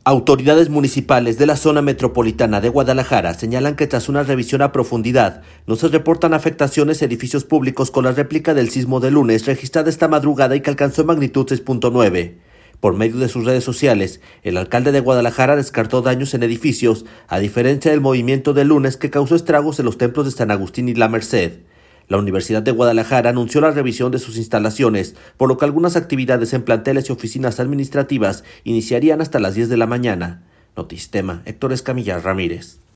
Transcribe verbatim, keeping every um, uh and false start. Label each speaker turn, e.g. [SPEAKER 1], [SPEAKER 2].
[SPEAKER 1] Autoridades municipales de la zona metropolitana de Guadalajara señalan que tras una revisión a profundidad no se reportan afectaciones a edificios públicos con la réplica del sismo de lunes registrada esta madrugada y que alcanzó magnitud seis punto nueve. Por medio de sus redes sociales, el alcalde de Guadalajara descartó daños en edificios, a diferencia del movimiento del lunes que causó estragos en los templos de San Agustín y La Merced. La Universidad de Guadalajara anunció la revisión de sus instalaciones, por lo que algunas actividades en planteles y oficinas administrativas iniciarían hasta las diez de la mañana. Notistema, Héctor Escamilla Ramírez.